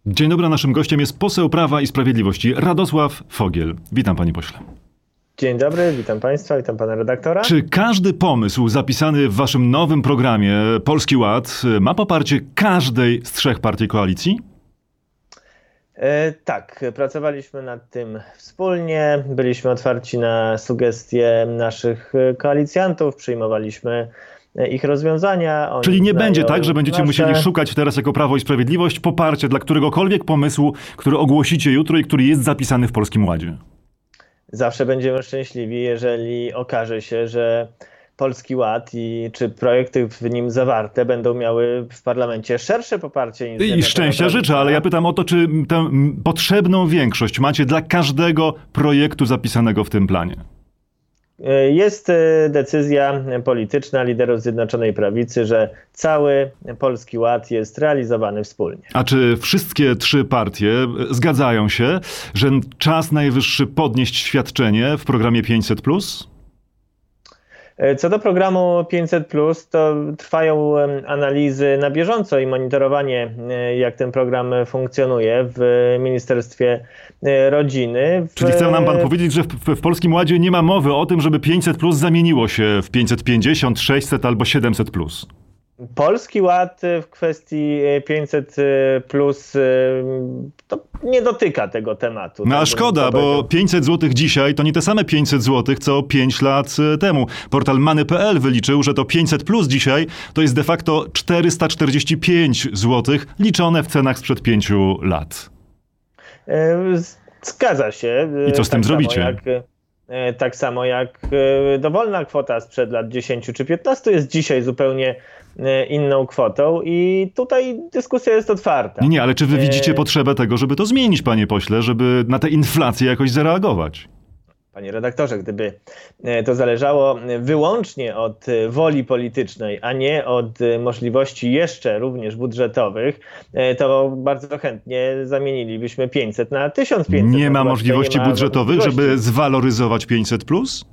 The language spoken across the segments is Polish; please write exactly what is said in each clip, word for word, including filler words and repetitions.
Dzień dobry, naszym gościem jest poseł Prawa i Sprawiedliwości Radosław Fogiel. Witam, panie pośle. Dzień dobry, witam państwa, witam pana redaktora. Czy każdy pomysł zapisany w waszym nowym programie Polski Ład ma poparcie każdej z trzech partii koalicji? E, tak, pracowaliśmy nad tym wspólnie, byliśmy otwarci na sugestie naszych koalicjantów, przyjmowaliśmy ich rozwiązania. Oni Czyli nie będzie tak, że będziecie nasze... musieli szukać teraz jako Prawo i Sprawiedliwość poparcia dla któregokolwiek pomysłu, który ogłosicie jutro i który jest zapisany w Polskim Ładzie? Zawsze będziemy szczęśliwi, jeżeli okaże się, że Polski Ład i czy projekty w nim zawarte będą miały w parlamencie szersze poparcie. Niż I szczęścia życzę, ale ja pytam o to, czy tę potrzebną większość macie dla każdego projektu zapisanego w tym planie? Jest decyzja polityczna liderów Zjednoczonej Prawicy, że cały Polski Ład jest realizowany wspólnie. A czy wszystkie trzy partie zgadzają się, że czas najwyższy podnieść świadczenie w programie pięćset plus? Co do programu pięćset plus, to trwają analizy na bieżąco i monitorowanie, jak ten program funkcjonuje w Ministerstwie Rodziny. W... Czyli chce nam pan powiedzieć, że w, w Polskim Ładzie nie ma mowy o tym, żeby pięćset plus zamieniło się w pięćset pięćdziesiąt, sześćset albo siedemset plus? Polski Ład w kwestii pięćset plus to nie dotyka tego tematu. No a szkoda, bo pięćset złotych dzisiaj to nie te same pięćset złotych, co pięć lat temu. Portal Money kropka p l wyliczył, że to pięćset plus dzisiaj to jest de facto czterysta czterdzieści pięć złotych liczone w cenach sprzed pięciu lat. Zgadza się. I co z tym tak zrobicie? Jak... Tak samo jak dowolna kwota sprzed lat dziesięciu czy piętnastu jest dzisiaj zupełnie inną kwotą i tutaj dyskusja jest otwarta. Nie, nie, ale czy wy widzicie potrzebę tego, żeby to zmienić, panie pośle, żeby na tę inflację jakoś zareagować? Panie redaktorze, gdyby to zależało wyłącznie od woli politycznej, a nie od możliwości jeszcze również budżetowych, to bardzo chętnie zamienilibyśmy pięćset na tysiąc pięćset. Nie ma możliwości nie ma budżetowych, możliwości. żeby zwaloryzować pięćset plus?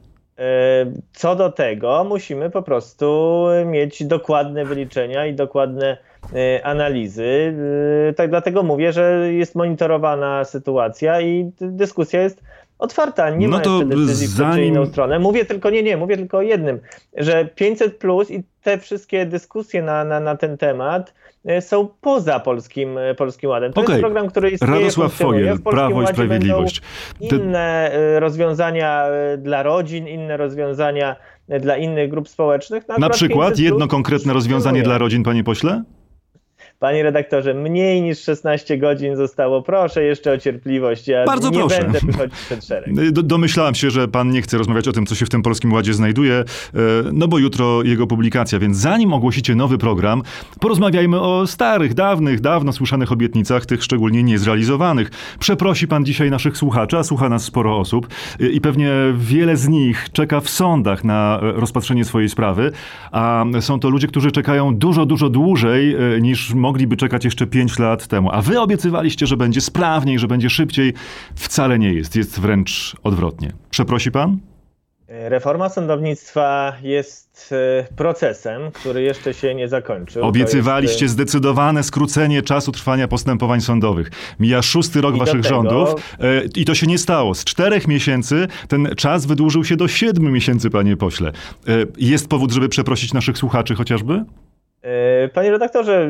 Co do tego musimy po prostu mieć dokładne wyliczenia i dokładne analizy. Tak dlatego mówię, że jest monitorowana sytuacja i dyskusja jest otwarta. Nie no ma to jeszcze decyzji zanim... w tę czy inną stronę. Mówię tylko, nie, nie, mówię tylko o jednym, że pięćset plus i te wszystkie dyskusje na, na, na ten temat są poza Polskim, Polskim Ładem. To okay. jest program, który istnieje, Radosław Fogiel, Prawo i Sprawiedliwość. Inne rozwiązania dla rodzin, inne rozwiązania dla innych grup społecznych. Na przykład jedno konkretne rozwiązanie dla rodzin, panie pośle? Panie redaktorze, mniej niż szesnaście godzin zostało. Proszę jeszcze o cierpliwość. Ja Bardzo nie proszę. będę wychodzić przed szereg. Do, domyślałem się, że pan nie chce rozmawiać o tym, co się w tym Polskim Ładzie znajduje, no bo jutro jego publikacja. Więc zanim ogłosicie nowy program, porozmawiajmy o starych, dawnych, dawno słyszanych obietnicach, tych szczególnie niezrealizowanych. Przeprosi pan dzisiaj naszych słuchaczy, a słucha nas sporo osób i pewnie wiele z nich czeka w sądach na rozpatrzenie swojej sprawy, a są to ludzie, którzy czekają dużo, dużo dłużej niż mogliby czekać jeszcze pięć lat temu. A wy obiecywaliście, że będzie sprawniej, że będzie szybciej. Wcale nie jest. Jest wręcz odwrotnie. Przeprosi pan? Reforma sądownictwa jest procesem, który jeszcze się nie zakończył. Obiecywaliście jest... zdecydowane skrócenie czasu trwania postępowań sądowych. Mija szósty rok I waszych tego... rządów i to się nie stało. Z czterech miesięcy ten czas wydłużył się do siedmiu miesięcy, panie pośle. Jest powód, żeby przeprosić naszych słuchaczy chociażby? Panie redaktorze,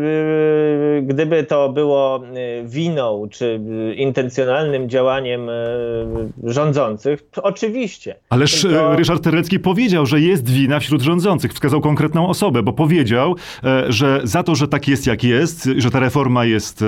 gdyby to było winą czy intencjonalnym działaniem rządzących, oczywiście. Ależ Tylko... Ryszard Terlecki powiedział, że jest wina wśród rządzących. Wskazał konkretną osobę, bo powiedział, że za to, że tak jest jak jest, że ta reforma jest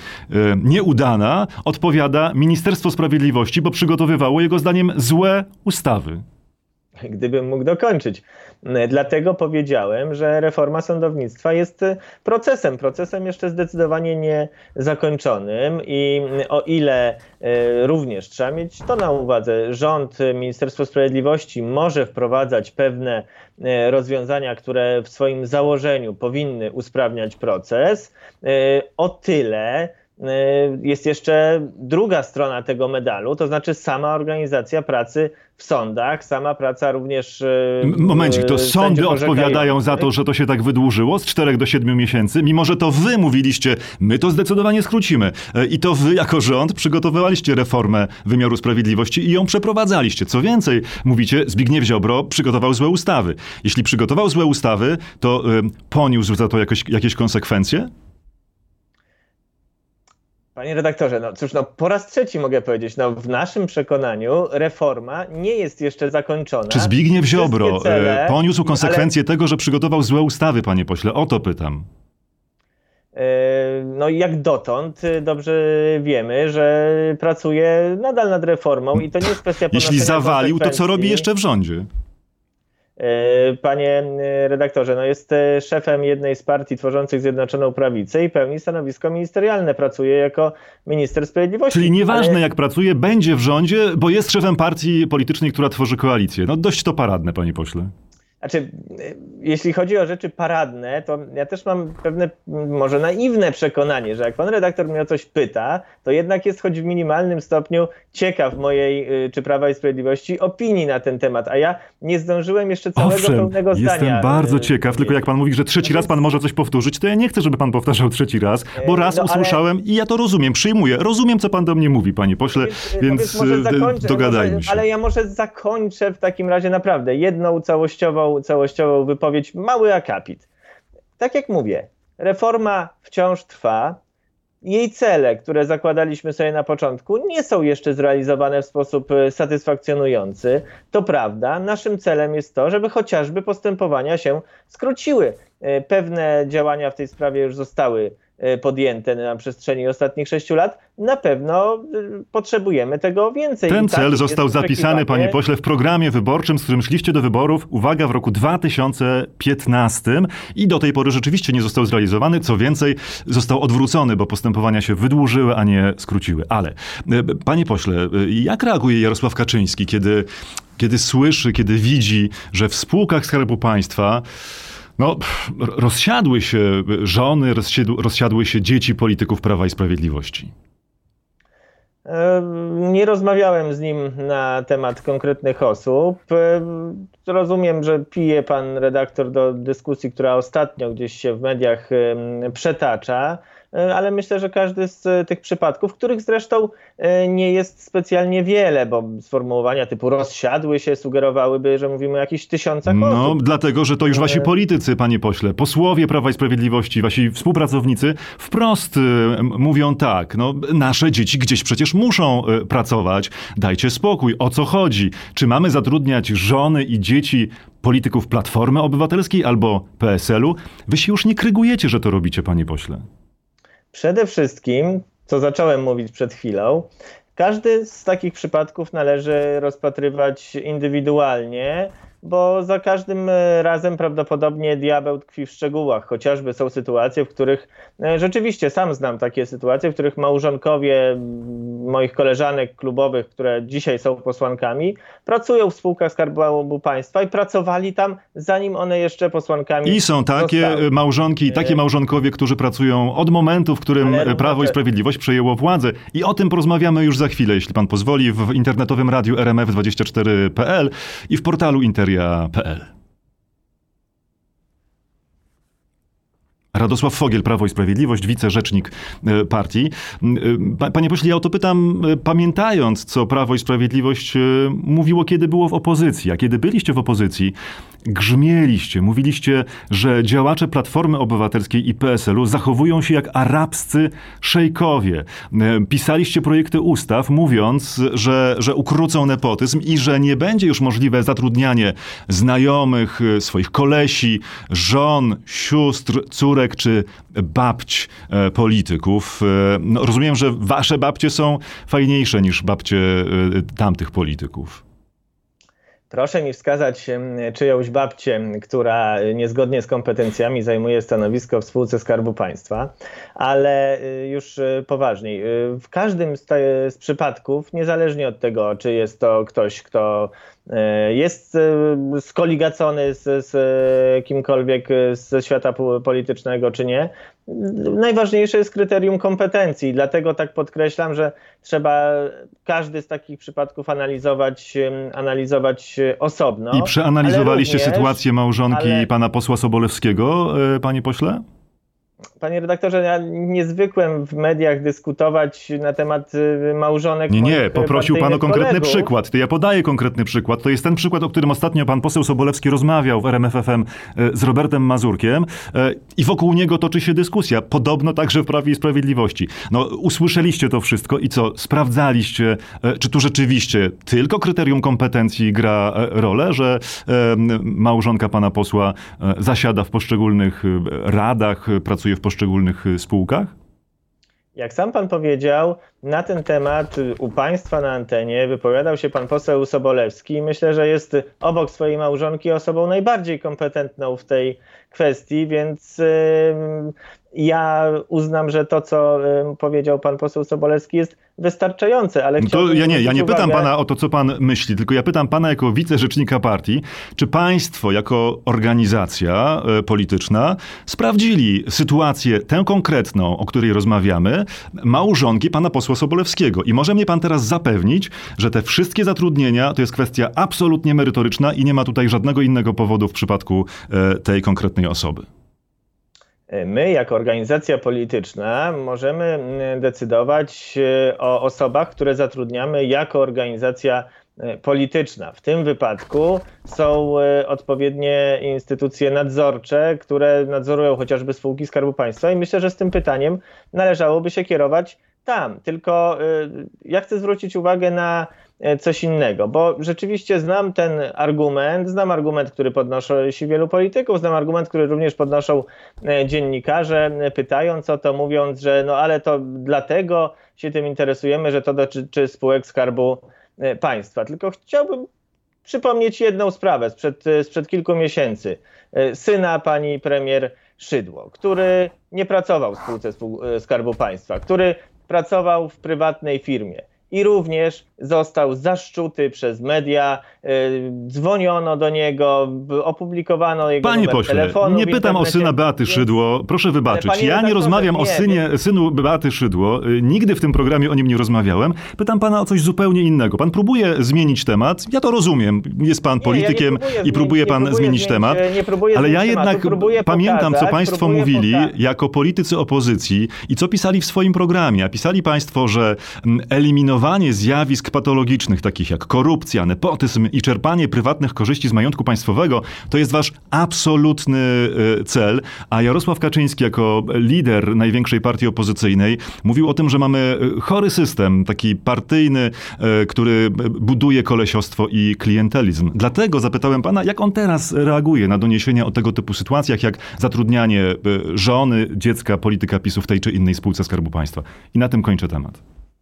nieudana, odpowiada Ministerstwo Sprawiedliwości, bo przygotowywało jego zdaniem złe ustawy. Gdybym mógł dokończyć. Dlatego powiedziałem, że reforma sądownictwa jest procesem, procesem jeszcze zdecydowanie nie zakończonym i o ile również trzeba mieć to na uwadze, rząd, Ministerstwo Sprawiedliwości może wprowadzać pewne rozwiązania, które w swoim założeniu powinny usprawniać proces, o tyle jest jeszcze druga strona tego medalu, to znaczy sama organizacja pracy w sądach, sama praca również... Momencik, to sądy odpowiadają za to, że to się tak wydłużyło z czterech do siedmiu miesięcy, mimo że to wy mówiliście, my to zdecydowanie skrócimy. I to wy jako rząd przygotowywaliście reformę wymiaru sprawiedliwości i ją przeprowadzaliście. Co więcej, mówicie, Zbigniew Ziobro przygotował złe ustawy. Jeśli przygotował złe ustawy, to y, poniósł za to jakoś, jakieś konsekwencje? Panie redaktorze, no cóż, no po raz trzeci mogę powiedzieć, no w naszym przekonaniu reforma nie jest jeszcze zakończona. Czy Zbigniew Ziobro cele, poniósł konsekwencje ale... tego, że przygotował złe ustawy, panie pośle? O to pytam. No jak dotąd dobrze wiemy, że pracuje nadal nad reformą i to nie jest kwestia Jeśli zawalił, to co robi jeszcze w rządzie? Panie redaktorze, no jest szefem jednej z partii tworzących Zjednoczoną Prawicę i pełni stanowisko ministerialne. Pracuje jako minister sprawiedliwości. Czyli nieważne ale... jak pracuje, będzie w rządzie, bo jest szefem partii politycznej, która tworzy koalicję. No dość to paradne, panie pośle. Znaczy, jeśli chodzi o rzeczy paradne, to ja też mam pewne, może naiwne przekonanie, że jak pan redaktor mnie o coś pyta, to jednak jest choć w minimalnym stopniu ciekaw mojej, czy Prawa i Sprawiedliwości, opinii na ten temat, a ja nie zdążyłem jeszcze całego Owszem, pełnego zdania. Jestem bardzo ciekaw, tylko jak pan mówi, że trzeci raz pan może coś powtórzyć, to ja nie chcę, żeby pan powtarzał trzeci raz, bo raz no, usłyszałem ale... i ja to rozumiem, przyjmuję, rozumiem, co pan do mnie mówi, panie pośle, więc, więc może zakończę, dogadajmy może, się. Ale ja może zakończę w takim razie naprawdę jedną całościową całościową wypowiedź, mały akapit. Tak jak mówię, reforma wciąż trwa. Jej cele, które zakładaliśmy sobie na początku, nie są jeszcze zrealizowane w sposób satysfakcjonujący. To prawda. Naszym celem jest to, żeby chociażby postępowania się skróciły. Pewne działania w tej sprawie już zostały podjęte na przestrzeni ostatnich sześciu lat. Na pewno potrzebujemy tego więcej. Ten cel tak został zapisany, panie pośle, w programie wyborczym, z którym szliście do wyborów, uwaga, w roku dwa tysiące piętnastym i do tej pory rzeczywiście nie został zrealizowany. Co więcej, został odwrócony, bo postępowania się wydłużyły, a nie skróciły. Ale, panie pośle, jak reaguje Jarosław Kaczyński, kiedy, kiedy słyszy, kiedy widzi, że w spółkach Skarbu Państwa No, rozsiadły się żony, rozsiadły się dzieci polityków Prawa i Sprawiedliwości? Nie rozmawiałem z nim na temat konkretnych osób. Rozumiem, że pije pan redaktor do dyskusji, która ostatnio gdzieś się w mediach przetacza, ale myślę, że każdy z tych przypadków, których zresztą nie jest specjalnie wiele, bo sformułowania typu rozsiadły się sugerowałyby, że mówimy o jakichś tysiącach osób. No, dlatego, że to już wasi politycy, panie pośle, posłowie Prawa i Sprawiedliwości, wasi współpracownicy wprost mówią tak, no nasze dzieci gdzieś przecież muszą pracować, dajcie spokój, o co chodzi? Czy mamy zatrudniać żony i dzieci polityków Platformy Obywatelskiej albo P S L u? Wy się już nie krygujecie, że to robicie, panie pośle. Przede wszystkim, co zacząłem mówić przed chwilą, każdy z takich przypadków należy rozpatrywać indywidualnie, bo za każdym razem prawdopodobnie diabeł tkwi w szczegółach. Chociażby są sytuacje, w których rzeczywiście sam znam takie sytuacje, w których małżonkowie moich koleżanek klubowych, które dzisiaj są posłankami, pracują w spółkach Skarbu Państwa i pracowali tam, zanim one jeszcze posłankami I są takie zostały. małżonki i takie małżonkowie, którzy pracują od momentu, w którym Ale Prawo i Sprawiedliwość przejęło władzę. I o tym porozmawiamy już za chwilę, jeśli pan pozwoli, w internetowym radiu R M F dwadzieścia cztery kropka P L i w portalu Interia kropka P L. Radosław Fogiel, Prawo i Sprawiedliwość, wicerzecznik partii. Panie pośle, ja o to pytam, pamiętając, co Prawo i Sprawiedliwość mówiło, kiedy było w opozycji. A kiedy byliście w opozycji, grzmieliście, mówiliście, że działacze Platformy Obywatelskiej i P S L u zachowują się jak arabscy szejkowie. Pisaliście projekty ustaw, mówiąc, że, że ukrócą nepotyzm i że nie będzie już możliwe zatrudnianie znajomych, swoich kolesi, żon, sióstr, córek czy babć e, polityków. E, no, rozumiem, że wasze babcie są fajniejsze niż babcie e, tamtych polityków. Proszę mi wskazać czyjąś babcię, która niezgodnie z kompetencjami zajmuje stanowisko w spółce Skarbu Państwa, ale już poważniej. W każdym z, te, z przypadków, niezależnie od tego, czy jest to ktoś, kto jest skoligacony z, z kimkolwiek ze świata politycznego, czy nie, najważniejsze jest kryterium kompetencji. Dlatego tak podkreślam, że trzeba każdy z takich przypadków analizować, analizować osobno. I przeanalizowaliście również, sytuację małżonki ale... pana posła Sobolewskiego, panie pośle? Panie redaktorze, ja nie zwykłem w mediach dyskutować na temat małżonek. Nie, nie, poprosił pan o konkretny kolegów. przykład. To ja podaję konkretny przykład. To jest ten przykład, o którym ostatnio pan poseł Sobolewski rozmawiał w R M F F M z Robertem Mazurkiem i wokół niego toczy się dyskusja. Podobno także w Prawie i Sprawiedliwości. No, usłyszeliście to wszystko i co? Sprawdzaliście, czy tu rzeczywiście tylko kryterium kompetencji gra rolę, że małżonka pana posła zasiada w poszczególnych radach, pracuje w poszczególnych spółkach? Jak sam pan powiedział, na ten temat u państwa na antenie wypowiadał się pan poseł Sobolewski i myślę, że jest obok swojej małżonki osobą najbardziej kompetentną w tej kwestii, więc yy, ja uznam, że to, co yy, powiedział pan poseł Sobolewski, jest wystarczające, ale no to ja nie, ja nie uwagę... pytam pana o to, co pan myśli, tylko ja pytam pana jako wicerzecznika partii, czy państwo jako organizacja y, polityczna sprawdzili sytuację tę konkretną, o której rozmawiamy, małżonki pana posła Sobolewskiego. I może mnie pan teraz zapewnić, że te wszystkie zatrudnienia to jest kwestia absolutnie merytoryczna i nie ma tutaj żadnego innego powodu w przypadku y, tej konkretnej osoby. My, jako organizacja polityczna, możemy decydować o osobach, które zatrudniamy jako organizacja polityczna. W tym wypadku są odpowiednie instytucje nadzorcze, które nadzorują chociażby spółki Skarbu Państwa i myślę, że z tym pytaniem należałoby się kierować tam. Tylko ja chcę zwrócić uwagę na coś innego, bo rzeczywiście znam ten argument, znam argument, który podnoszą wielu polityków, znam argument, który również podnoszą dziennikarze, pytając o to, mówiąc, że no ale to dlatego się tym interesujemy, że to dotyczy spółek Skarbu Państwa. Tylko chciałbym przypomnieć jedną sprawę sprzed, sprzed kilku miesięcy. Syna pani premier Szydło, który nie pracował w spółce Skarbu Państwa, który pracował w prywatnej firmie. I również został zaszczuty przez media, yy, dzwoniono do niego, opublikowano jego Panie numer pośle, telefonu. nie pytam o syna Beaty Szydło, proszę wybaczyć. Ja nie rozmawiam o synie, synu Beaty Szydło, nigdy w tym programie o nim nie rozmawiałem. Pytam pana o coś zupełnie innego. Pan próbuje zmienić temat, ja to rozumiem, jest pan politykiem nie, ja i próbuje pan zmienić, zmienić temat, nie próbuję ale ja jednak tematu, pamiętam, pokazać, co państwo mówili pokazać. jako politycy opozycji i co pisali w swoim programie. A pisali państwo, że eliminowanie zjawisk patologicznych, takich jak korupcja, nepotyzm i czerpanie prywatnych korzyści z majątku państwowego, to jest wasz absolutny cel. A Jarosław Kaczyński jako lider największej partii opozycyjnej mówił o tym, że mamy chory system, taki partyjny, który buduje kolesiostwo i klientelizm. Dlatego zapytałem pana, jak on teraz reaguje na doniesienia o tego typu sytuacjach, jak zatrudnianie żony, dziecka polityka PiSu w tej czy innej spółce Skarbu Państwa. I na tym kończę temat.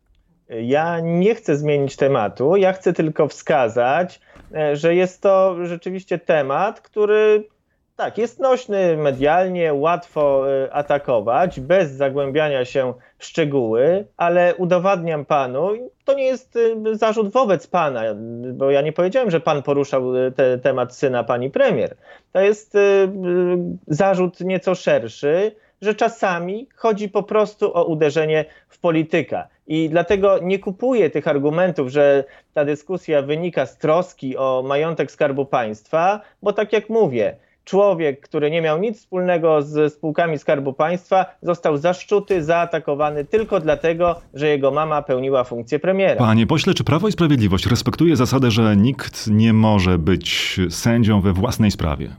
Ja nie chcę zmienić tematu, ja chcę tylko wskazać, że jest to rzeczywiście temat, który tak, jest nośny medialnie, łatwo atakować, bez zagłębiania się w szczegóły, ale udowadniam panu, to nie jest zarzut wobec pana, bo ja nie powiedziałem, że pan poruszał te, temat syna pani premier. To jest zarzut nieco szerszy, że czasami chodzi po prostu o uderzenie w polityka. I dlatego nie kupuję tych argumentów, że ta dyskusja wynika z troski o majątek Skarbu Państwa, bo tak jak mówię, człowiek, który nie miał nic wspólnego z spółkami Skarbu Państwa, został zaszczuty, zaatakowany tylko dlatego, że jego mama pełniła funkcję premiera. Panie pośle, czy Prawo i Sprawiedliwość respektuje zasadę, że nikt nie może być sędzią we własnej sprawie?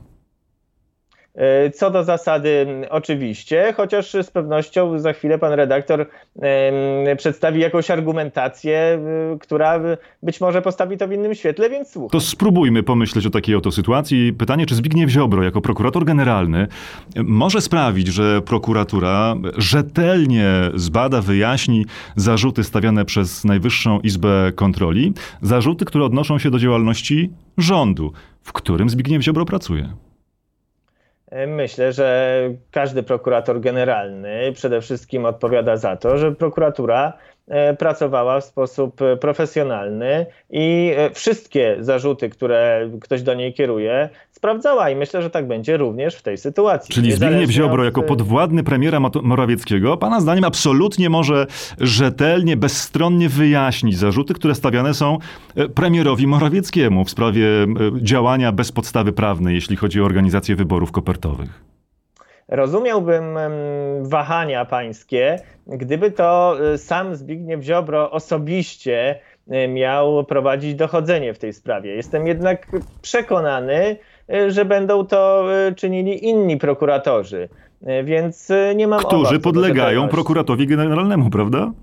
Co do zasady oczywiście, chociaż z pewnością za chwilę pan redaktor e, przedstawi jakąś argumentację, e, która być może postawi to w innym świetle, więc słucham. To spróbujmy pomyśleć o takiej oto sytuacji. Pytanie, czy Zbigniew Ziobro jako prokurator generalny może sprawić, że prokuratura rzetelnie zbada, wyjaśni zarzuty stawiane przez Najwyższą Izbę Kontroli, zarzuty, które odnoszą się do działalności rządu, w którym Zbigniew Ziobro pracuje? Myślę, że każdy prokurator generalny przede wszystkim odpowiada za to, że prokuratura pracowała w sposób profesjonalny i wszystkie zarzuty, które ktoś do niej kieruje, sprawdzała i myślę, że tak będzie również w tej sytuacji. Czyli Zbigniew Ziobro od... jako podwładny premiera Morawieckiego, pana zdaniem absolutnie może rzetelnie, bezstronnie wyjaśnić zarzuty, które stawiane są premierowi Morawieckiemu w sprawie działania bez podstawy prawnej, jeśli chodzi o organizację wyborów kopertowych. Rozumiałbym wahania pańskie, gdyby to sam Zbigniew Ziobro osobiście miał prowadzić dochodzenie w tej sprawie. Jestem jednak przekonany, że będą to czynili inni prokuratorzy, więc nie mam obaw. Którzy podlegają prokuratorowi generalnemu, prawda?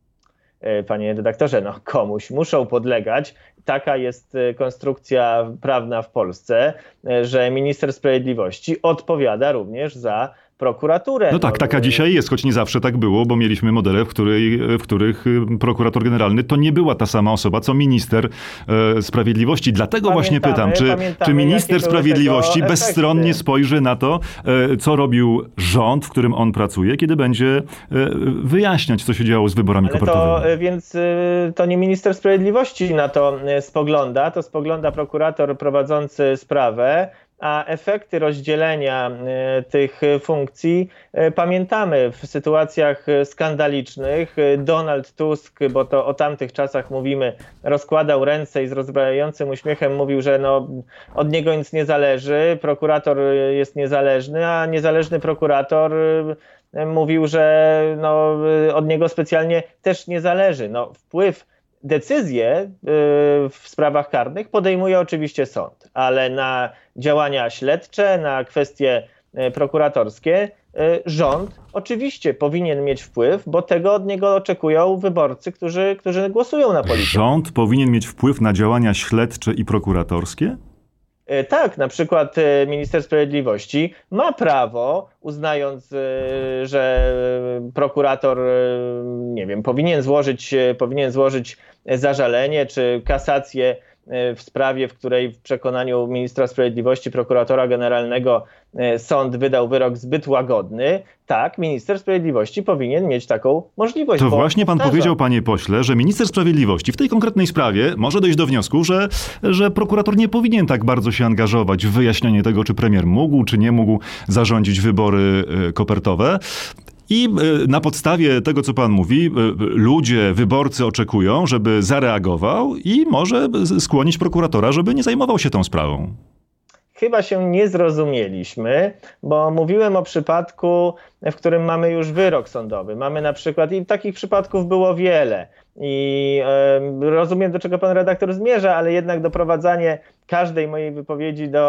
Panie redaktorze, no komuś muszą podlegać. Taka jest konstrukcja prawna w Polsce, że minister sprawiedliwości odpowiada również za prokuraturę. No tak, no, taka dzisiaj jest, choć nie zawsze tak było, bo mieliśmy modele, w, której, w których prokurator generalny to nie była ta sama osoba, co minister e, sprawiedliwości. Dlatego właśnie pytam, czy, czy minister sprawiedliwości bezstronnie spojrzy na to, e, co robił rząd, w którym on pracuje, kiedy będzie e, wyjaśniać, co się działo z wyborami Ale kopertowymi. To, więc e, to nie minister sprawiedliwości na to spogląda, to spogląda prokurator prowadzący sprawę, a efekty rozdzielenia tych funkcji pamiętamy w sytuacjach skandalicznych. Donald Tusk, bo to o tamtych czasach mówimy, rozkładał ręce i z rozbrajającym uśmiechem mówił, że no, od niego nic nie zależy, prokurator jest niezależny, a niezależny prokurator mówił, że no, od niego specjalnie też nie zależy. No, wpływ Decyzje w sprawach karnych podejmuje oczywiście sąd, ale na działania śledcze, na kwestie prokuratorskie rząd oczywiście powinien mieć wpływ, bo tego od niego oczekują wyborcy, którzy, którzy głosują na politykę. Rząd powinien mieć wpływ na działania śledcze i prokuratorskie? Tak, na przykład minister sprawiedliwości ma prawo, uznając, że prokurator, nie wiem, powinien złożyć, powinien złożyć zażalenie czy kasację w sprawie, w której w przekonaniu ministra sprawiedliwości, prokuratora generalnego sąd wydał wyrok zbyt łagodny. Tak, minister sprawiedliwości powinien mieć taką możliwość. To właśnie pan powiedział, panie pośle, że minister sprawiedliwości w tej konkretnej sprawie może dojść do wniosku, że, że prokurator nie powinien tak bardzo się angażować w wyjaśnianie tego, czy premier mógł, czy nie mógł zarządzić wybory kopertowe. I na podstawie tego, co pan mówi, ludzie, wyborcy oczekują, żeby zareagował i może skłonić prokuratora, żeby nie zajmował się tą sprawą. Chyba się nie zrozumieliśmy, bo mówiłem o przypadku, w którym mamy już wyrok sądowy. Mamy na przykład, i takich przypadków było wiele. I e, rozumiem, do czego pan redaktor zmierza, ale jednak doprowadzanie każdej mojej wypowiedzi do,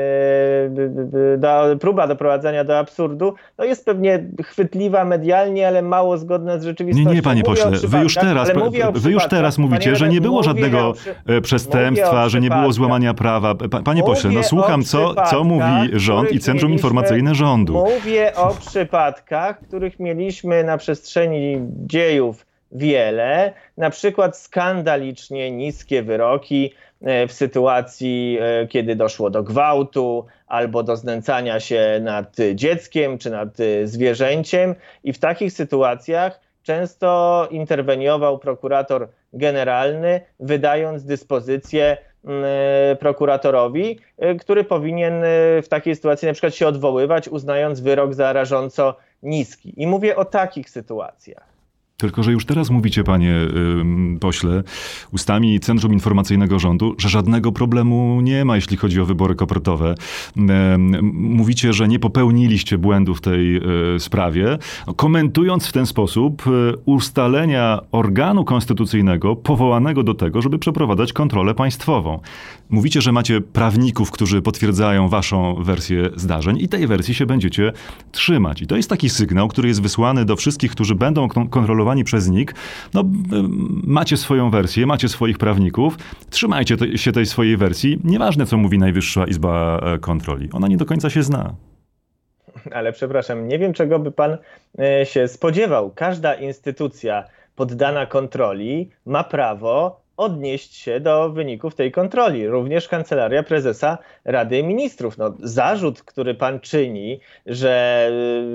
e, do próba doprowadzenia do absurdu, no jest pewnie chwytliwa medialnie, ale mało zgodna z rzeczywistością. Nie, nie, panie pośle, wy już teraz, wy już teraz mówicie, że nie było żadnego przy... przestępstwa, że nie było złamania prawa. Panie pośle, no słucham, co, co mówi rząd i Centrum Informacyjne rządu. Mówię o przypadkach, których mieliśmy na przestrzeni dziejów wiele, na przykład skandalicznie niskie wyroki w sytuacji, kiedy doszło do gwałtu albo do znęcania się nad dzieckiem czy nad zwierzęciem, i w takich sytuacjach często interweniował prokurator generalny, wydając dyspozycję prokuratorowi, który powinien w takiej sytuacji na przykład się odwoływać, uznając wyrok za rażąco niski. I mówię o takich sytuacjach. Tylko że już teraz mówicie, panie yy, pośle, ustami Centrum Informacyjnego Rządu, że żadnego problemu nie ma, jeśli chodzi o wybory kopertowe. Yy, mówicie, że nie popełniliście błędu w tej yy, sprawie, komentując w ten sposób yy, ustalenia organu konstytucyjnego powołanego do tego, żeby przeprowadzać kontrolę państwową. Mówicie, że macie prawników, którzy potwierdzają waszą wersję zdarzeń i tej wersji się będziecie trzymać. I to jest taki sygnał, który jest wysłany do wszystkich, którzy będą kontrolowani przez N I K. No, macie swoją wersję, macie swoich prawników, trzymajcie te, się tej swojej wersji. Nieważne, co mówi Najwyższa Izba Kontroli. Ona nie do końca się zna. Ale przepraszam, nie wiem, czego by pan się spodziewał. Każda instytucja poddana kontroli ma prawo odnieść się do wyników tej kontroli. Również Kancelaria Prezesa Rady Ministrów. No, zarzut, który pan czyni, że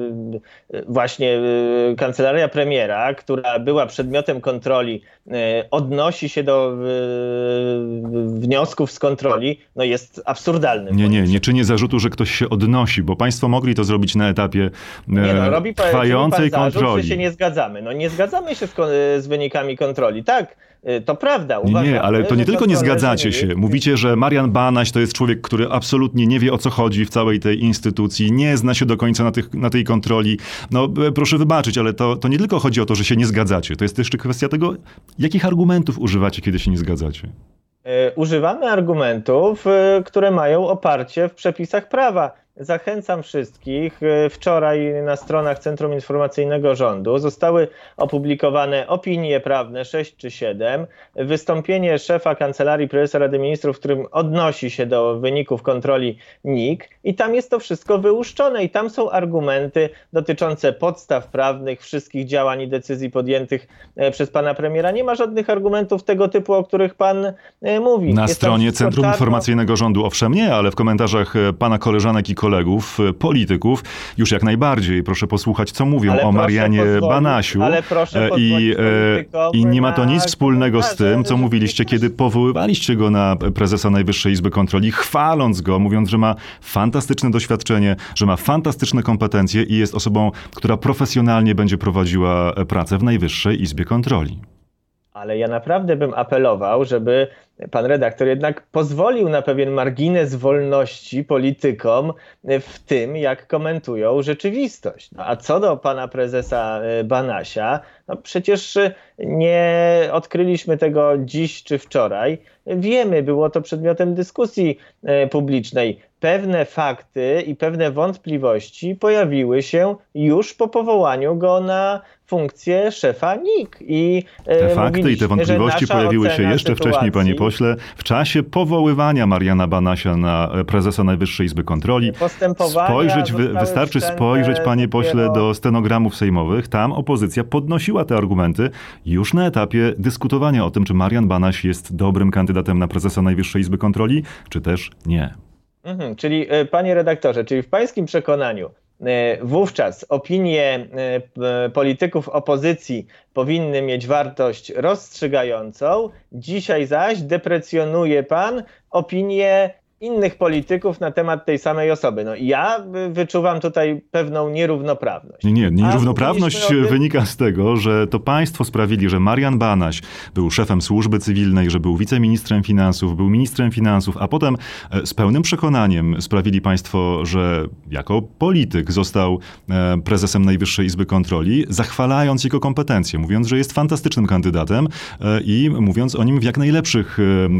właśnie Kancelaria Premiera, która była przedmiotem kontroli, odnosi się do wniosków z kontroli, no jest absurdalny. Nie, nie, nie czynię zarzutu, że ktoś się odnosi, bo państwo mogli to zrobić na etapie nie, no, robi pan, trwającej pan zarzut, kontroli. Że się nie zgadzamy. No nie zgadzamy się z, z wynikami kontroli. Tak, to prawda. Uważamy, nie, nie, ale to nie tylko nie zgadzacie się. Mówicie, że Marian Banaś to jest człowiek, który absolutnie nie wie, o co chodzi w całej tej instytucji, nie zna się do końca na, tych, na tej kontroli. No proszę wybaczyć, ale to, to nie tylko chodzi o to, że się nie zgadzacie. To jest jeszcze kwestia tego, jakich argumentów używacie, kiedy się nie zgadzacie. Używamy argumentów, które mają oparcie w przepisach prawa. Zachęcam wszystkich. Wczoraj na stronach Centrum Informacyjnego Rządu zostały opublikowane opinie prawne, sześć czy siedem, wystąpienie szefa Kancelarii Prezesa Rady Ministrów, w którym odnosi się do wyników kontroli N I K i tam jest to wszystko wyłuszczone i tam są argumenty dotyczące podstaw prawnych, wszystkich działań i decyzji podjętych przez pana premiera. Nie ma żadnych argumentów tego typu, o których pan mówi. Na jest stronie Centrum czarno... Informacyjnego Rządu owszem nie, ale w komentarzach pana koleżanek i kolegów, polityków, już jak najbardziej. Proszę posłuchać, co mówią ale o Marianie Banasiu. Ale proszę I, I nie ma to nic wspólnego z tym, co mówiliście, kiedy powoływaliście go na prezesa Najwyższej Izby Kontroli, chwaląc go, mówiąc, że ma fantastyczne doświadczenie, że ma fantastyczne kompetencje i jest osobą, która profesjonalnie będzie prowadziła pracę w Najwyższej Izbie Kontroli. Ale ja naprawdę bym apelował, żeby pan redaktor jednak pozwolił na pewien margines wolności politykom w tym, jak komentują rzeczywistość. No, a co do pana prezesa Banasia, no przecież nie odkryliśmy tego dziś czy wczoraj. Wiemy, było to przedmiotem dyskusji publicznej. Pewne fakty i pewne wątpliwości pojawiły się już po powołaniu go na funkcję szefa N I K. I te fakty i te wątpliwości pojawiły się jeszcze sytuacji... wcześniej, panie pośle, w czasie powoływania Mariana Banasia na prezesa Najwyższej Izby Kontroli. Spojrzeć, wy, wystarczy spojrzeć, panie pośle, do stenogramów sejmowych. Tam opozycja podnosiła te argumenty już na etapie dyskutowania o tym, czy Marian Banaś jest dobrym kandydatem na prezesa Najwyższej Izby Kontroli, czy też nie. Mhm, czyli panie redaktorze, czyli w pańskim przekonaniu wówczas opinie polityków opozycji powinny mieć wartość rozstrzygającą, dzisiaj zaś deprecjonuje pan opinię innych polityków na temat tej samej osoby. No ja wyczuwam tutaj pewną nierównoprawność. Nie, nie, nierównoprawność tym... wynika z tego, że to państwo sprawili, że Marian Banaś był szefem służby cywilnej, że był wiceministrem finansów, był ministrem finansów, a potem z pełnym przekonaniem sprawili państwo, że jako polityk został prezesem Najwyższej Izby Kontroli, zachwalając jego kompetencje, mówiąc, że jest fantastycznym kandydatem i mówiąc o nim w jak najlepszych,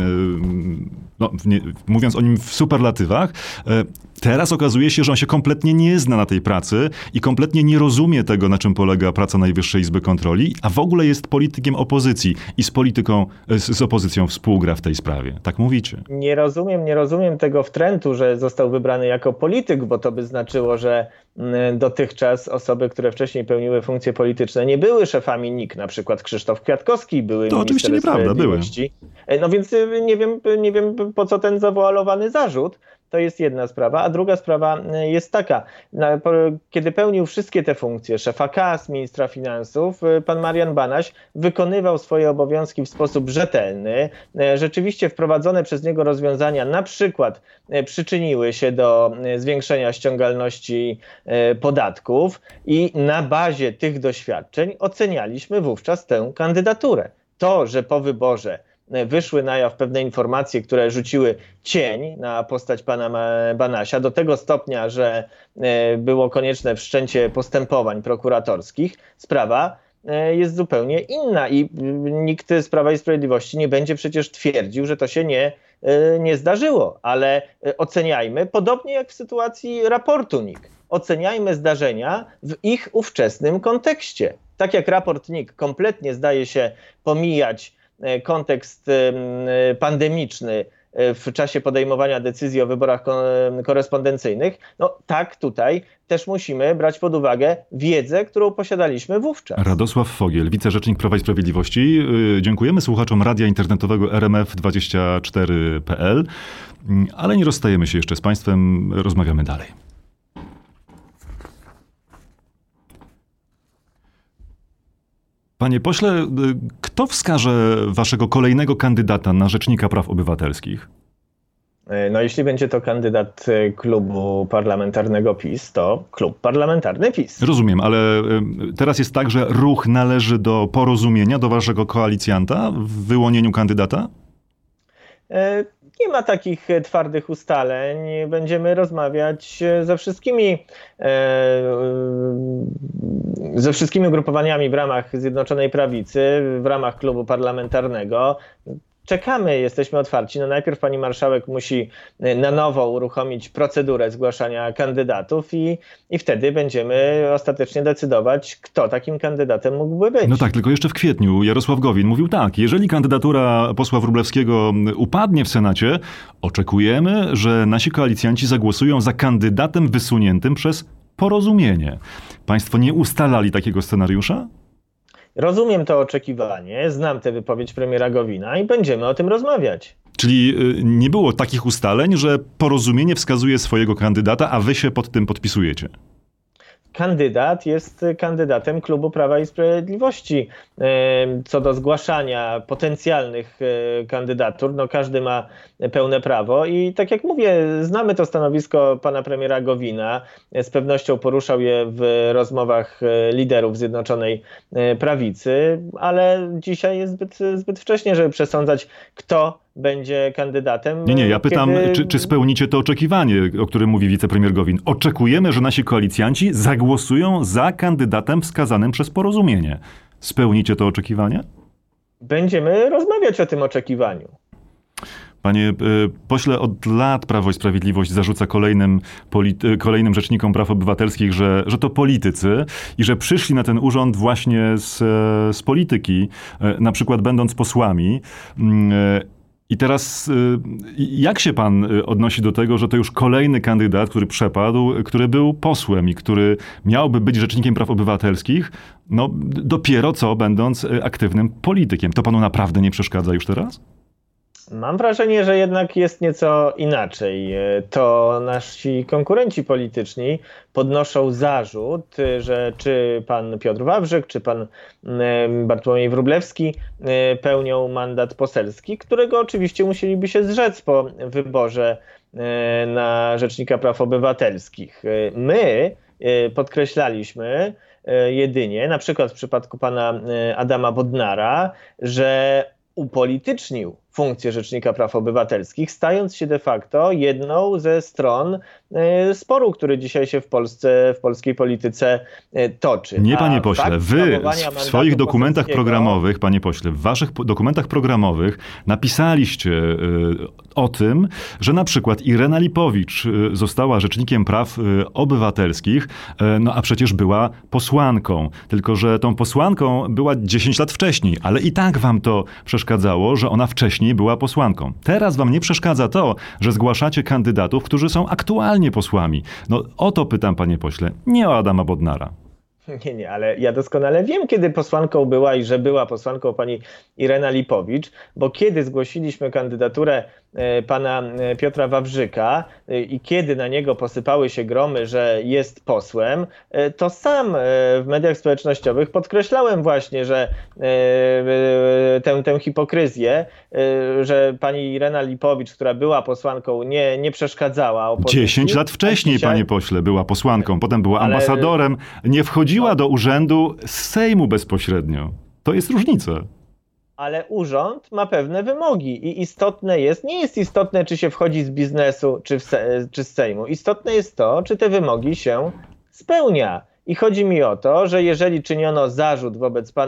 no, nie, mówiąc o nim w superlatywach. Teraz okazuje się, że on się kompletnie nie zna na tej pracy i kompletnie nie rozumie tego, na czym polega praca Najwyższej Izby Kontroli, a w ogóle jest politykiem opozycji i z polityką, z, z opozycją współgra w tej sprawie. Tak mówicie. Nie rozumiem, nie rozumiem tego wtrętu, że został wybrany jako polityk, bo to by znaczyło, że dotychczas osoby, które wcześniej pełniły funkcje polityczne, nie były szefami N I K, na przykład Krzysztof Kwiatkowski, były to oczywiście nieprawda, były. No więc nie wiem, nie wiem, po co ten zawoalowany zarzut. To jest jedna sprawa, a druga sprawa jest taka, kiedy pełnił wszystkie te funkcje, szefa K A S, ministra finansów, pan Marian Banaś wykonywał swoje obowiązki w sposób rzetelny. Rzeczywiście wprowadzone przez niego rozwiązania na przykład przyczyniły się do zwiększenia ściągalności podatków i na bazie tych doświadczeń ocenialiśmy wówczas tę kandydaturę. To, że po wyborze wyszły na jaw pewne informacje, które rzuciły cień na postać pana Banasia do tego stopnia, że było konieczne wszczęcie postępowań prokuratorskich, sprawa jest zupełnie inna i nikt z Prawa i Sprawiedliwości nie będzie przecież twierdził, że to się nie, nie zdarzyło, ale oceniajmy, podobnie jak w sytuacji raportu N I K, oceniajmy zdarzenia w ich ówczesnym kontekście. Tak jak raport N I K kompletnie zdaje się pomijać kontekst pandemiczny w czasie podejmowania decyzji o wyborach korespondencyjnych, no tak tutaj też musimy brać pod uwagę wiedzę, którą posiadaliśmy wówczas. Radosław Fogiel, wicerzecznik Prawa i Sprawiedliwości. Dziękujemy słuchaczom radia internetowego R M F dwadzieścia cztery kropka P L, ale nie rozstajemy się jeszcze z Państwem, rozmawiamy dalej. Panie pośle, kto wskaże waszego kolejnego kandydata na Rzecznika Praw Obywatelskich? No jeśli będzie to kandydat klubu parlamentarnego PiS, to klub parlamentarny PiS. Rozumiem, ale teraz jest tak, że ruch należy do Porozumienia, do waszego koalicjanta w wyłonieniu kandydata? Nie ma takich twardych ustaleń. Będziemy rozmawiać ze wszystkimi, ze wszystkimi ugrupowaniami w ramach Zjednoczonej Prawicy, w ramach klubu parlamentarnego. Czekamy, jesteśmy otwarci. No najpierw pani marszałek musi na nowo uruchomić procedurę zgłaszania kandydatów i, i wtedy będziemy ostatecznie decydować, kto takim kandydatem mógłby być. No tak, tylko jeszcze w kwietniu Jarosław Gowin mówił tak: jeżeli kandydatura posła Wróblewskiego upadnie w Senacie, oczekujemy, że nasi koalicjanci zagłosują za kandydatem wysuniętym przez Porozumienie. Państwo nie ustalali takiego scenariusza? Rozumiem to oczekiwanie, znam tę wypowiedź premiera Gowina i będziemy o tym rozmawiać. Czyli nie było takich ustaleń, że Porozumienie wskazuje swojego kandydata, a wy się pod tym podpisujecie? Kandydat jest kandydatem klubu Prawa i Sprawiedliwości. Co do zgłaszania potencjalnych kandydatur, no każdy ma pełne prawo i tak jak mówię, znamy to stanowisko pana premiera Gowina, z pewnością poruszał je w rozmowach liderów Zjednoczonej Prawicy, ale dzisiaj jest zbyt, zbyt wcześnie, żeby przesądzać, kto będzie kandydatem. Nie, nie, ja pytam, kiedy... czy, czy spełnicie to oczekiwanie, o którym mówi wicepremier Gowin. Oczekujemy, że nasi koalicjanci zagłosują za kandydatem wskazanym przez Porozumienie. Spełnicie to oczekiwanie? Będziemy rozmawiać o tym oczekiwaniu. Panie y, pośle, od lat Prawo i Sprawiedliwość zarzuca kolejnym, polity- kolejnym rzecznikom praw obywatelskich, że, że to politycy i że przyszli na ten urząd właśnie z, z polityki, y, na przykład będąc posłami. Y, I teraz jak się pan odnosi do tego, że to już kolejny kandydat, który przepadł, który był posłem i który miałby być rzecznikiem praw obywatelskich, no dopiero co będąc aktywnym politykiem? To panu naprawdę nie przeszkadza już teraz? Mam wrażenie, że jednak jest nieco inaczej. To nasi konkurenci polityczni podnoszą zarzut, że czy pan Piotr Wawrzyk, czy pan Bartłomiej Wróblewski pełnią mandat poselski, którego oczywiście musieliby się zrzec po wyborze na Rzecznika Praw Obywatelskich. My podkreślaliśmy jedynie, na przykład w przypadku pana Adama Bodnara, że upolitycznił funkcję Rzecznika Praw Obywatelskich, stając się de facto jedną ze stron sporu, który dzisiaj się w Polsce, w polskiej polityce toczy. Nie, panie pośle, wy w swoich dokumentach programowych, panie pośle, w waszych dokumentach programowych napisaliście o tym, że na przykład Irena Lipowicz została Rzecznikiem Praw Obywatelskich, no a przecież była posłanką. Tylko że tą posłanką była dziesięć lat wcześniej, ale i tak wam to przeszkadzało, że ona wcześniej była posłanką. Teraz wam nie przeszkadza to, że zgłaszacie kandydatów, którzy są aktualnie posłami. No o to pytam, panie pośle, nie o Adama Bodnara. Nie, nie, ale ja doskonale wiem, kiedy posłanką była i że była posłanką pani Irena Lipowicz, bo kiedy zgłosiliśmy kandydaturę pana Piotra Wawrzyka i kiedy na niego posypały się gromy, że jest posłem, to sam w mediach społecznościowych podkreślałem właśnie, że tę, tę hipokryzję, że pani Irena Lipowicz, która była posłanką, nie, nie przeszkadzała opozycji. Dziesięć lat wcześniej, dzisiaj... panie pośle, była posłanką, potem była ale... ambasadorem, nie wchodziła do urzędu z Sejmu bezpośrednio. To jest różnica. Ale urząd ma pewne wymogi i istotne jest, nie jest istotne, czy się wchodzi z biznesu, czy, w se, czy z Sejmu. Istotne jest to, czy te wymogi się spełnia. I chodzi mi o to, że jeżeli czyniono zarzut wobec pana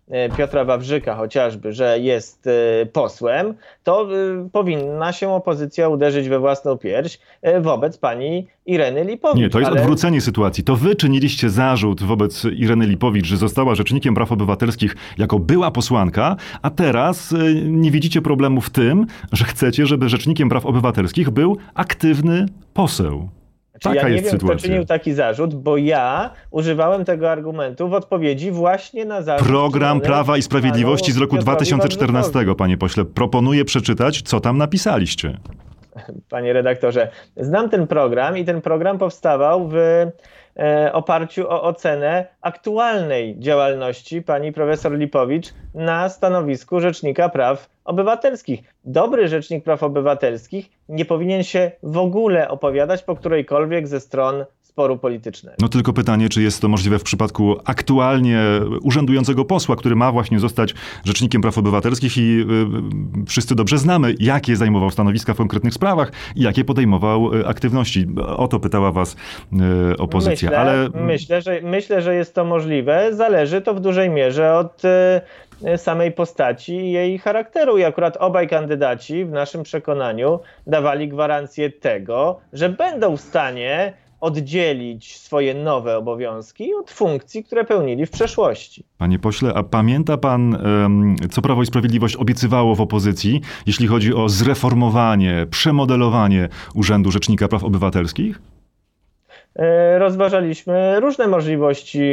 Piotra Wawrzyka chociażby, że jest posłem, to powinna się opozycja uderzyć we własną pierś wobec pani Ireny Lipowicz. Nie, to jest ale... odwrócenie sytuacji. To wy czyniliście zarzut wobec Ireny Lipowicz, że została rzecznikiem praw obywatelskich jako była posłanka, a teraz nie widzicie problemu w tym, że chcecie, żeby rzecznikiem praw obywatelskich był aktywny poseł. Taka ja nie jest wiem, sytuacja. kto czynił taki zarzut, bo ja używałem tego argumentu w odpowiedzi właśnie na zarzut. Program Prawa i Sprawiedliwości z roku dwa tysiące czternastego, panie pośle. Proponuję przeczytać, co tam napisaliście. Panie redaktorze, znam ten program i ten program powstawał w e, oparciu o ocenę aktualnej działalności pani profesor Lipowicz na stanowisku Rzecznika Praw Obywatelskich. Dobry Rzecznik Praw Obywatelskich nie powinien się w ogóle opowiadać po którejkolwiek ze stron sporu politycznego. No tylko pytanie, czy jest to możliwe w przypadku aktualnie urzędującego posła, który ma właśnie zostać Rzecznikiem Praw Obywatelskich i y, wszyscy dobrze znamy, jakie zajmował stanowiska w konkretnych sprawach i jakie podejmował y, aktywności. O to pytała was y, opozycja. Myślę, Ale... myślę, że, myślę, że jest to możliwe. Zależy to w dużej mierze od y, samej postaci i jej charakteru. I akurat obaj kandydaci w naszym przekonaniu dawali gwarancję tego, że będą w stanie oddzielić swoje nowe obowiązki od funkcji, które pełnili w przeszłości. Panie pośle, a pamięta pan, co Prawo i Sprawiedliwość obiecywało w opozycji, jeśli chodzi o zreformowanie, przemodelowanie Urzędu Rzecznika Praw Obywatelskich? Rozważaliśmy różne możliwości,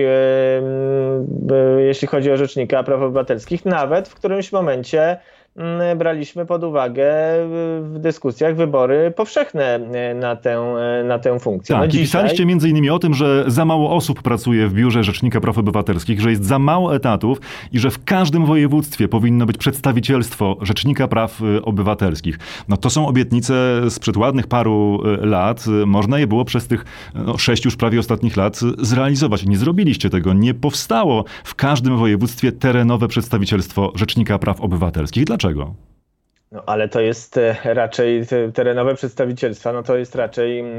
jeśli chodzi o Rzecznika Praw Obywatelskich. Nawet w którymś momencie braliśmy pod uwagę w dyskusjach wybory powszechne na tę, na tę funkcję. Tak, no i dzisiaj... pisaliście między innymi o tym, że za mało osób pracuje w Biurze Rzecznika Praw Obywatelskich, że jest za mało etatów i że w każdym województwie powinno być przedstawicielstwo Rzecznika Praw Obywatelskich. No to są obietnice sprzed ładnych paru lat. Można je było przez tych no, sześć już prawie ostatnich lat zrealizować. Nie zrobiliście tego. Nie powstało w każdym województwie terenowe przedstawicielstwo Rzecznika Praw Obywatelskich. Dlaczego? Czego? No ale to jest raczej te terenowe przedstawicielstwa, no to jest raczej e,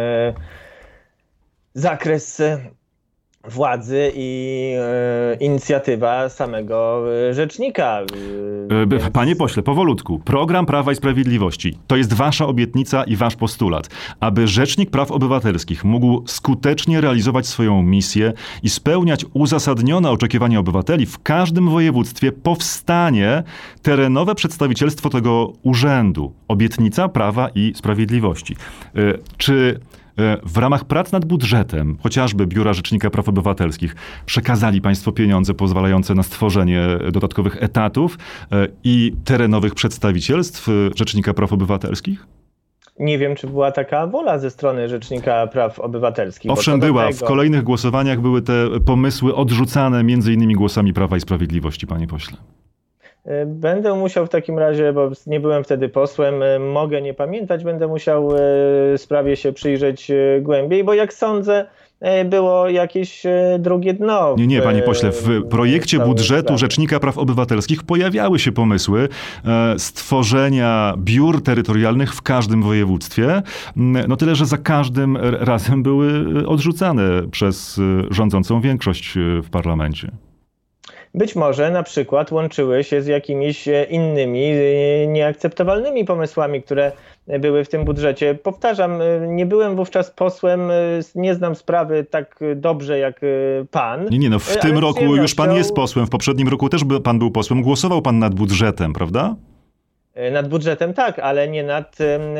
zakres władzy i e, inicjatywa samego rzecznika. E, Więc... Panie pośle, powolutku. Program Prawa i Sprawiedliwości to jest wasza obietnica i wasz postulat, aby Rzecznik Praw Obywatelskich mógł skutecznie realizować swoją misję i spełniać uzasadnione oczekiwania obywateli. W każdym województwie powstanie terenowe przedstawicielstwo tego urzędu. Obietnica Prawa i Sprawiedliwości. E, czy w ramach prac nad budżetem, chociażby Biura Rzecznika Praw Obywatelskich, przekazali państwo pieniądze pozwalające na stworzenie dodatkowych etatów i terenowych przedstawicielstw Rzecznika Praw Obywatelskich? Nie wiem, czy była taka wola ze strony Rzecznika Praw Obywatelskich. Owszem, była. Tego... W kolejnych głosowaniach były te pomysły odrzucane między innymi głosami Prawa i Sprawiedliwości, panie pośle. Będę musiał w takim razie, bo nie byłem wtedy posłem, mogę nie pamiętać, będę musiał sprawie się przyjrzeć głębiej, bo jak sądzę, było jakieś drugie dno. Nie, nie, panie pośle, w projekcie budżetu Rzecznika Praw Obywatelskich pojawiały się pomysły stworzenia biur terytorialnych w każdym województwie. No tyle, że za każdym razem były odrzucane przez rządzącą większość w parlamencie. Być może na przykład łączyły się z jakimiś innymi nieakceptowalnymi pomysłami, które były w tym budżecie. Powtarzam, nie byłem wówczas posłem, nie znam sprawy tak dobrze jak pan. Nie, nie, no w tym roku już pan jest posłem, w poprzednim roku też pan był posłem, głosował pan nad budżetem, prawda? Nad budżetem tak, ale nie nad,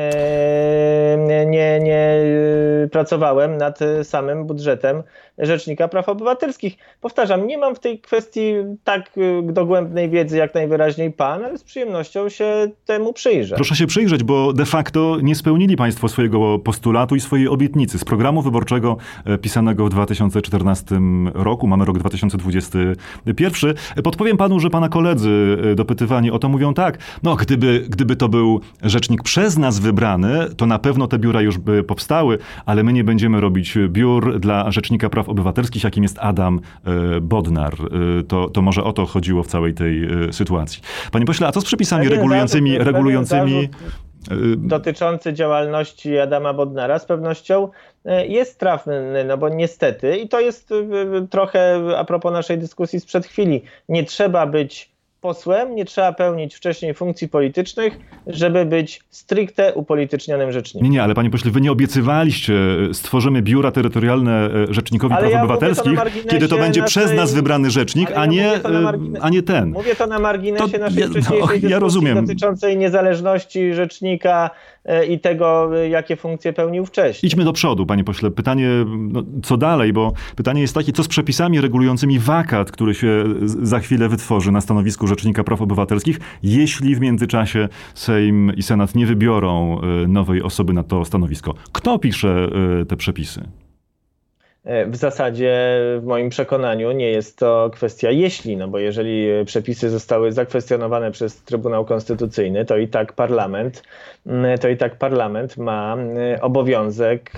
nie, nie, nie pracowałem nad samym budżetem Rzecznika Praw Obywatelskich. Powtarzam, nie mam w tej kwestii tak dogłębnej wiedzy jak najwyraźniej pan, ale z przyjemnością się temu przyjrzę. Proszę się przyjrzeć, bo de facto nie spełnili państwo swojego postulatu i swojej obietnicy z programu wyborczego pisanego w dwa tysiące czternastym roku. Mamy rok dwa tysiące dwudziesty pierwszy. Podpowiem panu, że pana koledzy dopytywani o to mówią tak, no gdyby Gdyby, gdyby to był rzecznik przez nas wybrany, to na pewno te biura już by powstały, ale my nie będziemy robić biur dla Rzecznika Praw Obywatelskich, jakim jest Adam e, Bodnar. E, to, to może o to chodziło w całej tej e, sytuacji. Panie pośle, a co z przepisami Pewien regulującymi... zarzut, regulującymi zarzut dotyczący działalności Adama Bodnara z pewnością jest trafny, no bo niestety, i to jest trochę a propos naszej dyskusji sprzed chwili, nie trzeba być posłem, nie trzeba pełnić wcześniej funkcji politycznych, żeby być stricte upolitycznionym rzecznikiem. Nie, nie, ale panie pośle, wy nie obiecywaliście, stworzymy biura terytorialne Rzecznikowi ale Praw ja Obywatelskich, to kiedy to będzie naszej... przez nas wybrany rzecznik, a, ja nie, margines... a nie ten. Mówię to na marginesie to, ja, naszej wcześniejszej no, dyskusji ja rozumiem. dotyczącej niezależności rzecznika i tego, jakie funkcje pełnił wcześniej. Idźmy do przodu, panie pośle. Pytanie, no, co dalej, bo pytanie jest takie, co z przepisami regulującymi wakat, który się za chwilę wytworzy na stanowisku Rzecznika Praw Obywatelskich, jeśli w międzyczasie Sejm i Senat nie wybiorą nowej osoby na to stanowisko. Kto pisze te przepisy? W zasadzie, w moim przekonaniu, nie jest to kwestia jeśli, no bo jeżeli przepisy zostały zakwestionowane przez Trybunał Konstytucyjny, to i tak parlament, to i tak parlament ma obowiązek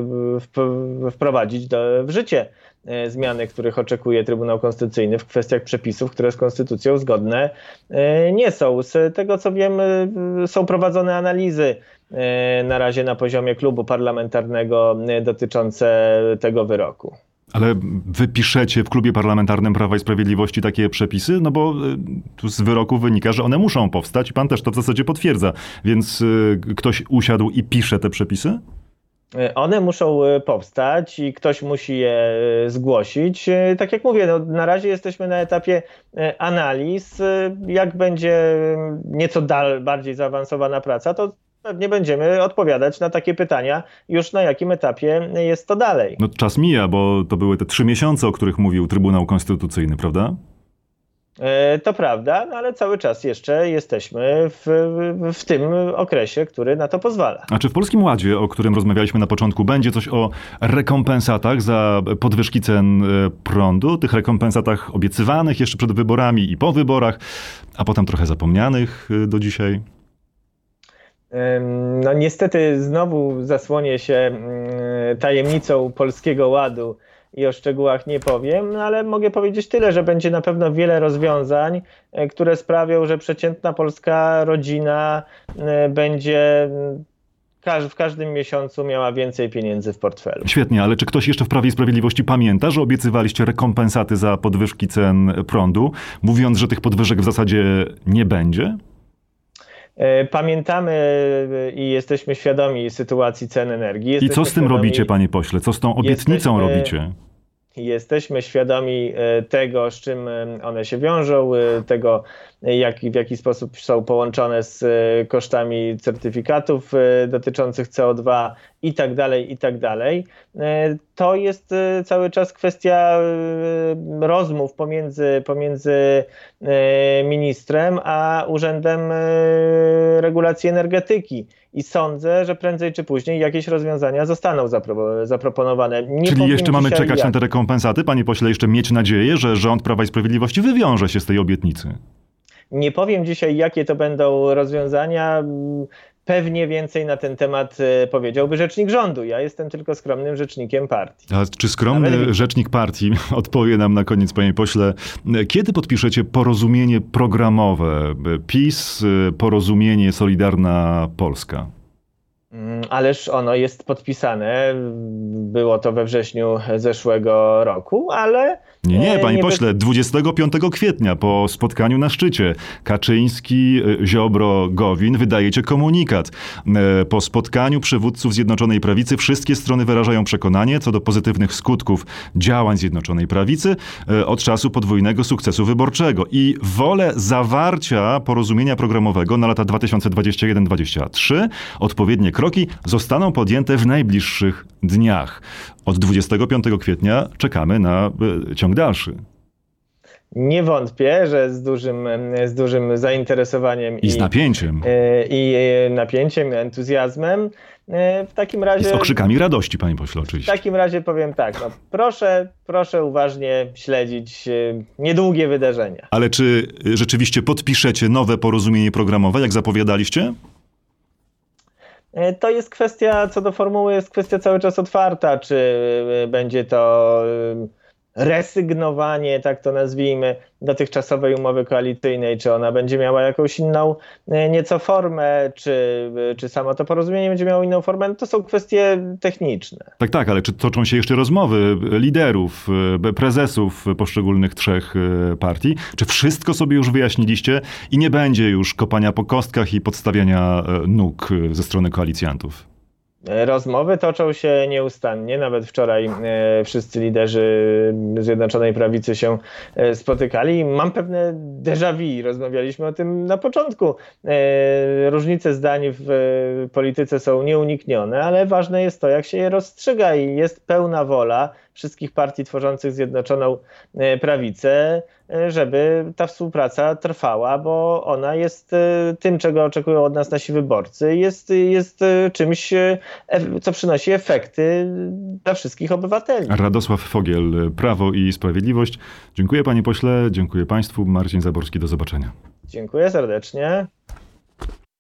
wprowadzić do, w życie zmiany, których oczekuje Trybunał Konstytucyjny w kwestiach przepisów, które z Konstytucją zgodne nie są. Z tego co wiem, są prowadzone analizy na razie na poziomie klubu parlamentarnego dotyczące tego wyroku. Ale wy piszecie w klubie parlamentarnym Prawa i Sprawiedliwości takie przepisy? No bo tu z wyroku wynika, że one muszą powstać i pan też to w zasadzie potwierdza. Więc ktoś usiadł i pisze te przepisy? One muszą powstać i ktoś musi je zgłosić. Tak jak mówię, no, na razie jesteśmy na etapie analiz. Jak będzie nieco dal, bardziej zaawansowana praca, to pewnie będziemy odpowiadać na takie pytania już na jakim etapie jest to dalej. No czas mija, bo to były te trzy miesiące, o których mówił Trybunał Konstytucyjny, prawda? To prawda, no ale cały czas jeszcze jesteśmy w, w tym okresie, który na to pozwala. A czy w Polskim Ładzie, o którym rozmawialiśmy na początku, będzie coś o rekompensatach za podwyżki cen prądu? Tych rekompensatach obiecywanych jeszcze przed wyborami i po wyborach, a potem trochę zapomnianych do dzisiaj? No niestety znowu zasłonię się tajemnicą Polskiego Ładu i o szczegółach nie powiem, no ale mogę powiedzieć tyle, że będzie na pewno wiele rozwiązań, które sprawią, że przeciętna polska rodzina będzie w każdym miesiącu miała więcej pieniędzy w portfelu. Świetnie, ale czy ktoś jeszcze w Prawie i Sprawiedliwości pamięta, że obiecywaliście rekompensaty za podwyżki cen prądu, mówiąc, że tych podwyżek w zasadzie nie będzie? Pamiętamy i jesteśmy świadomi sytuacji cen energii. Jesteśmy I co z tym świadomi... robicie, panie pośle? Co z tą obietnicą jesteśmy... robicie? Jesteśmy świadomi tego, z czym one się wiążą, tego, jak, w jaki sposób są połączone z kosztami certyfikatów dotyczących C O dwa i tak dalej, i tak dalej. To jest cały czas kwestia rozmów pomiędzy, pomiędzy ministrem a Urzędem Regulacji Energetyki. I sądzę, że prędzej czy później jakieś rozwiązania zostaną zapro- zaproponowane. Nie Czyli jeszcze mamy czekać jak. na te rekompensaty? Panie pośle, jeszcze mieć nadzieję, że rząd Prawa i Sprawiedliwości wywiąże się z tej obietnicy? Nie powiem dzisiaj, jakie to będą rozwiązania. Pewnie więcej na ten temat powiedziałby rzecznik rządu. Ja jestem tylko skromnym rzecznikiem partii. A czy skromny Nawet... rzecznik partii odpowie nam na koniec, panie pośle, kiedy podpiszecie porozumienie programowe PiS, porozumienie Solidarna Polska? Ależ ono jest podpisane, było to we wrześniu zeszłego roku, ale... Nie, nie, panie nie pośle, dwudziestego piątego kwietnia po spotkaniu na szczycie Kaczyński, Ziobro, Gowin wydajecie komunikat. Po spotkaniu przywódców Zjednoczonej Prawicy wszystkie strony wyrażają przekonanie co do pozytywnych skutków działań Zjednoczonej Prawicy od czasu podwójnego sukcesu wyborczego i wolę zawarcia porozumienia programowego na lata dwa tysiące dwudziesty pierwszy do dwudziestego trzeciego. Odpowiednie kroki zostaną podjęte w najbliższych dniach. Od dwudziestego piątego kwietnia czekamy na ciąg dalszy. nie wątpię, że z dużym, z dużym zainteresowaniem i, i z napięciem. I, i napięciem, entuzjazmem. W takim razie... I z okrzykami radości, panie pośle, oczywiście. W takim razie powiem tak, no proszę, proszę uważnie śledzić niedługie wydarzenia. Ale czy rzeczywiście podpiszecie nowe porozumienie programowe, jak zapowiadaliście? To jest kwestia, co do formuły, jest kwestia cały czas otwarta, czy będzie to resygnowanie, tak to nazwijmy, dotychczasowej umowy koalicyjnej, czy ona będzie miała jakąś inną nieco formę, czy, czy samo to porozumienie będzie miało inną formę, no to są kwestie techniczne. Tak, tak, ale czy toczą się jeszcze rozmowy liderów, prezesów poszczególnych trzech partii? Czy wszystko sobie już wyjaśniliście i nie będzie już kopania po kostkach i podstawiania nóg ze strony koalicjantów? Rozmowy toczą się nieustannie. Nawet wczoraj e, wszyscy liderzy Zjednoczonej Prawicy się e, spotykali. Mam pewne déjà vu. Rozmawialiśmy o tym na początku. E, różnice zdań w e, polityce są nieuniknione, ale ważne jest to, jak się je rozstrzyga i jest pełna wola wszystkich partii tworzących Zjednoczoną e, Prawicę, e, żeby ta współpraca trwała, bo ona jest e, tym, czego oczekują od nas nasi wyborcy. Jest, jest e, czymś, e, co przynosi efekty dla wszystkich obywateli. Radosław Fogiel, Prawo i Sprawiedliwość. Dziękuję panie pośle, dziękuję państwu. Marcin Zaborski, do zobaczenia. Dziękuję serdecznie.